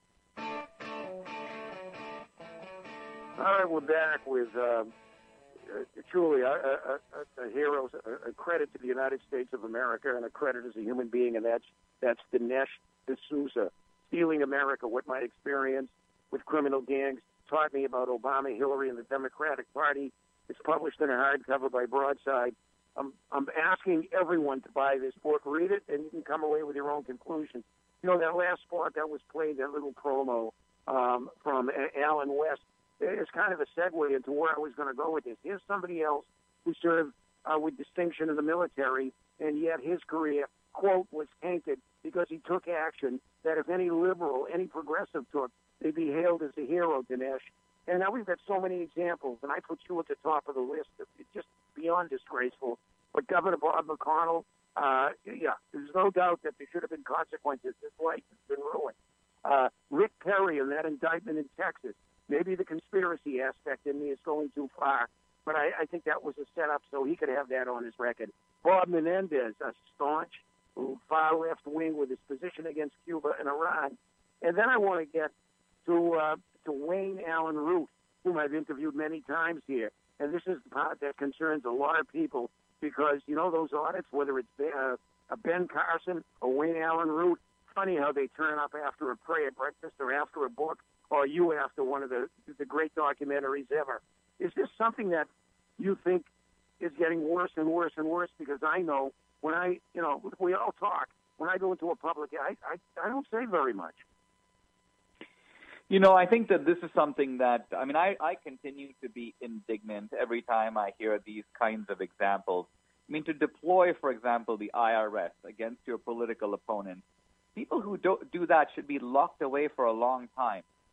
All right, we're back with uh, uh, truly a, a, a, a hero, a, a credit to the United States of America, and a credit as a human being, and that's that's Dinesh D'Souza. Stealing America, what my experience with criminal gangs taught me about Obama, Hillary, and the Democratic Party. It's published in a hardcover by Broadside. I'm, I'm asking everyone to buy this book, read it, and you can come away with your own conclusions. You know, that last spot that was played, that little promo um, from Alan West, is kind of a segue into where I was going to go with this. Here's somebody else who served uh, with distinction in the military, and yet his career, quote, was tainted because he took action that if any liberal, any progressive took, they'd be hailed as a hero, Dinesh. And now we've got so many examples, and I put you at the top of the list. It's just beyond disgraceful. But Governor Bob McConnell, uh, yeah, there's no doubt that there should have been consequences. His life has been ruined. Uh, Rick Perry and that indictment in Texas. Maybe the conspiracy aspect in me is going too far, but I, I think that was a setup so he could have that on his record. Bob Menendez, a staunch far left wing with his position against Cuba and Iran. And then I want to get to uh, to Wayne Allen Root, whom I've interviewed many times here. And this is the part that concerns a lot of people because, you know, those audits, whether it's uh, a Ben Carson or Wayne Allen Root, funny how they turn up after a prayer breakfast or after a book or you after one of the, the great documentaries ever. Is this something that you think is getting worse and worse and worse? Because I know when I, you know, we all talk. When I go into a public, I, I, I don't say very much. You know, I think that this is something that, I mean, I, I continue to be indignant every time I hear these kinds of examples. I mean, to deploy, for example, the I R S against your political opponent, people who do, do that should be locked away for a long time.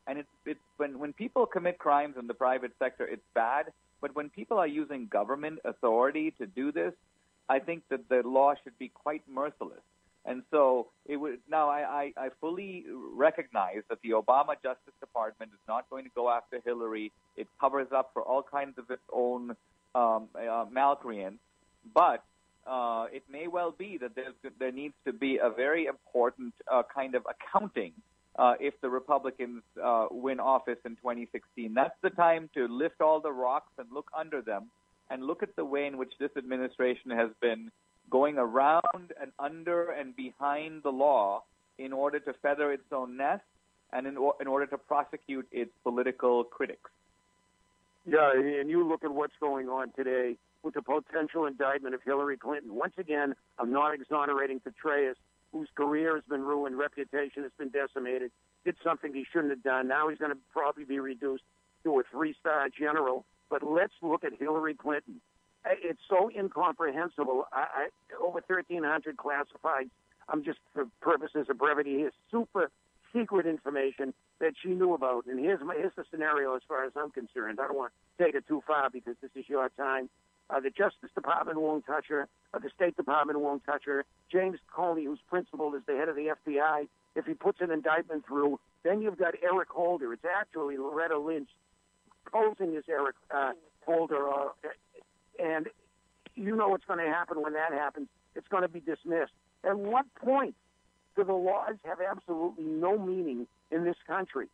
And it's, it's when, when people commit crimes in the private sector, it's bad. But when people are using government authority to do this, I think that the law should be quite merciless. And so it would, now I, I, I fully recognize that the Obama Justice Department is not going to go after Hillary. It covers up for all kinds of its own um, uh, malcreants. But uh, it may well be that there's, there needs to be a very important uh, kind of accounting uh, if the Republicans uh, win office in twenty sixteen. That's the time to lift all the rocks and look under them and look at the way in which this administration has been going around and under and behind the law in order to feather its own nest and in, or, in order to prosecute its political critics. Yeah, and you look at what's going on today with the potential indictment of Hillary Clinton. Once again, I'm not exonerating Petraeus, whose career has been ruined, reputation has been decimated, did something he shouldn't have done. Now he's going to probably be reduced to a three-star general. But let's look at Hillary Clinton. It's so incomprehensible. I, I, over thirteen hundred classified, I'm just for purposes of brevity, here's super secret information that she knew about. And here's, my, here's the scenario as far as I'm concerned. I don't want to take it too far because this is your time. Uh, the Justice Department won't touch her. Uh, the State Department won't touch her. James Comey, whose principal is the head of the F B I, if he puts an indictment through, then you've got Eric Holder. It's actually Loretta Lynch posing as Eric uh, Holder. Uh, and you know what's going to happen when that happens. It's going to be dismissed. At what point do the laws have absolutely no meaning in this country?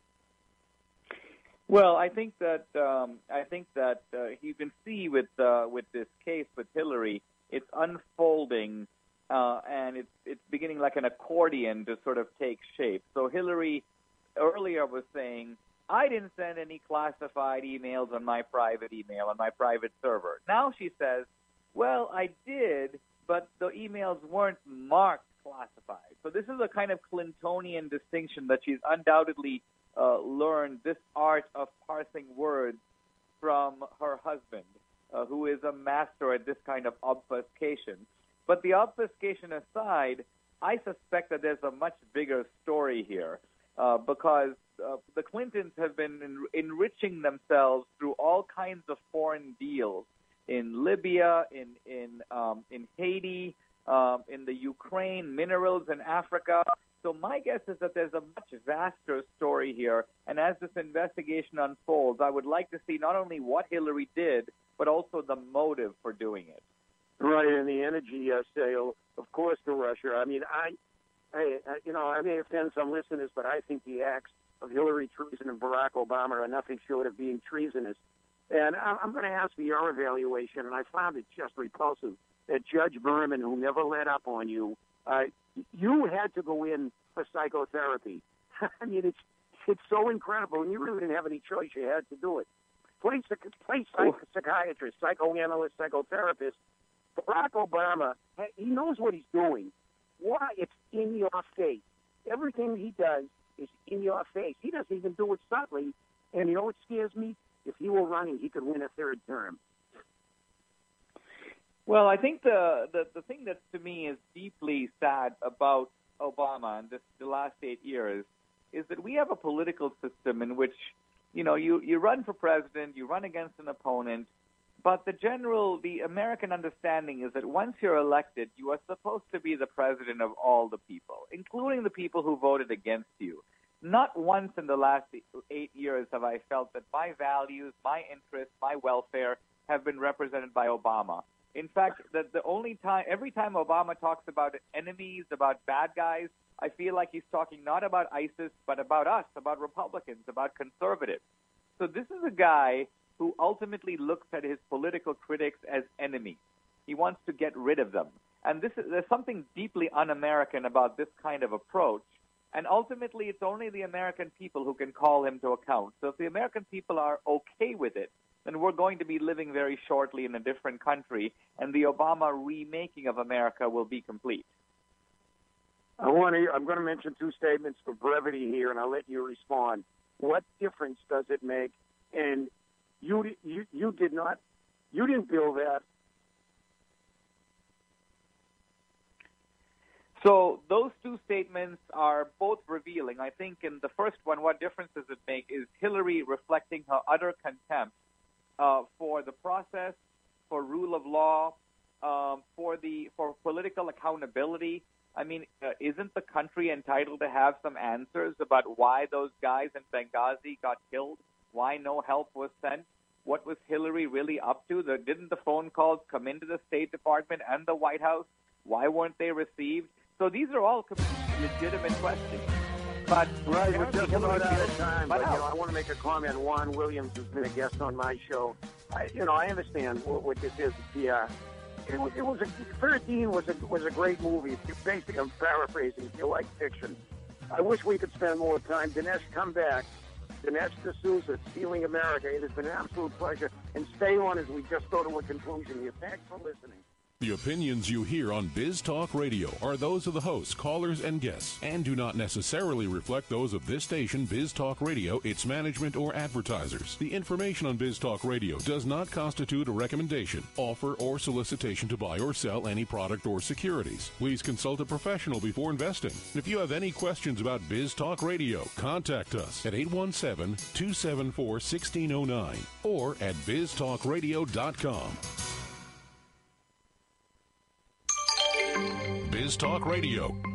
Well, I think that um, I think that uh, you can see with uh, with this case with Hillary, it's unfolding uh, and it's it's beginning like an accordion to sort of take shape. So Hillary earlier was saying, I didn't send any classified emails on my private email, on my private server. Now she says, well, I did, but the emails weren't marked classified. So this is a kind of Clintonian distinction that she's undoubtedly uh, learned this art of parsing words from her husband, uh, who is a master at this kind of obfuscation. But the obfuscation aside, I suspect that there's a much bigger story here uh, because Uh, the Clintons have been en- enriching themselves through all kinds of foreign deals in Libya, in in um, in Haiti, um, in the Ukraine, minerals in Africa. So my guess is that there's a much vaster story here. And as this investigation unfolds, I would like to see not only what Hillary did, but also the motive for doing it. Right, and the energy uh, sale, of course, to Russia. I mean, I, I, you know, I may offend some listeners, but I think the acts of Hillary treason and Barack Obama are nothing short of being treasonous. And I'm going to ask for your evaluation, and I found it just repulsive that Judge Berman, who never let up on you, uh, you had to go in for psychotherapy. I mean, it's it's so incredible, and you really didn't have any choice. You had to do it. Play, play psych- psychiatrist, psychoanalyst, psychotherapist. Barack Obama, he knows what he's doing. Why? It's in your face. Everything he does is in your face. He doesn't even do it subtly. And you know what scares me? If he were running, he could win a third term. Well, I think the, the, the thing that to me is deeply sad about Obama and this, the last eight years is that we have a political system in which, you know, you, you run for president, you run against an opponent, but the general, the American understanding is that once you're elected, you are supposed to be the president of all the people, including the people who voted against you. Not once in the last eight years have I felt that my values, my interests, my welfare have been represented by Obama. In fact, that the only time, every time Obama talks about enemies, about bad guys, I feel like he's talking not about ISIS, but about us, about Republicans, about conservatives. So this is a guy who ultimately looks at his political critics as enemies. He wants to get rid of them. And this is, there's something deeply un-American about this kind of approach. And ultimately, it's only the American people who can call him to account. So if the American people are okay with it, then we're going to be living very shortly in a different country, and the Obama remaking of America will be complete. I want to, I'm going to mention two statements for brevity here, and I'll let you respond. What difference does it make? And you, you, you did not, you didn't build that. So those two statements are both revealing. I think in the first one, what difference does it make is Hillary reflecting her utter contempt uh, for the process, for rule of law, um, for the for political accountability. I mean, uh, isn't the country entitled to have some answers about why those guys in Benghazi got killed? Why no help was sent? What was Hillary really up to? The, didn't the phone calls come into the State Department and the White House? Why weren't they received? So these are all completely legitimate questions. But right, we're just about out of time. But, but you know, I want to make a comment. Juan Williams has been a guest on my show. I, you know, I understand what, what this is. The uh, it was, it was a thirteen was a was a great movie. Basically, I'm paraphrasing. If you like fiction, I wish we could spend more time. Dinesh, come back. Dinesh D'Souza, Stealing America. It has been an absolute pleasure. And stay on as we just go to a conclusion here. Thanks for listening. The opinions you hear on Biz Talk Radio are those of the hosts, callers, and guests, and do not necessarily reflect those of this station, Biz Talk Radio, its management, or advertisers. The information on Biz Talk Radio does not constitute a recommendation, offer, or solicitation to buy or sell any product or securities. Please consult a professional before investing. If you have any questions about Biz Talk Radio, contact us at eight one seven, two seven four, one six zero nine or at biz talk radio dot com. Biz Talk Radio.